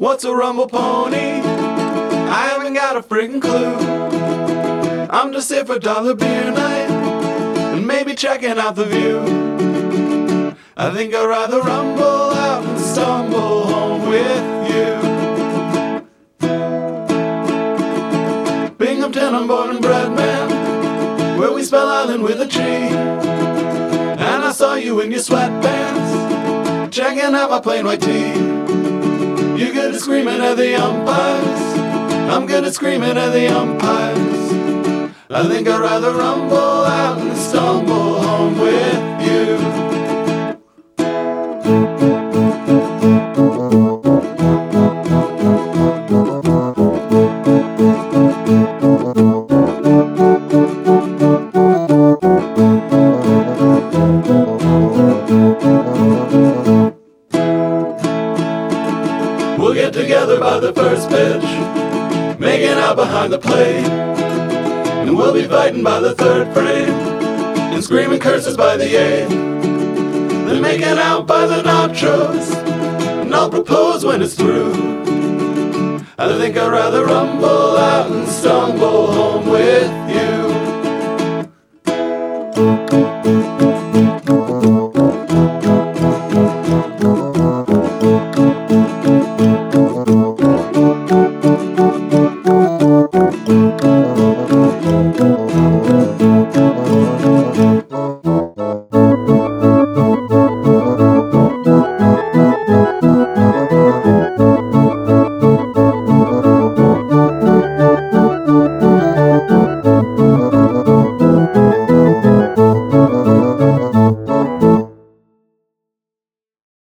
What's a rumble pony? I haven't got a friggin' clue. I'm just here for dollar beer night and maybe checking out the view. I think I'd rather rumble out and stumble home with you. Binghamton, I'm born and bred, man, where we spell island with a G. And I saw you in your sweatpants, checking out my plain white tee. You're good at screaming at the umpires, I'm good at screaming at the umpires. I think I'd rather rumble out and stumble home with you. We'll get together by the first pitch, making out behind the plate, and we'll be fighting by the third frame, and screaming curses by the eighth, then making out by the nachos, and I'll propose when it's through. I think I'd rather rumble out and stumble home with you.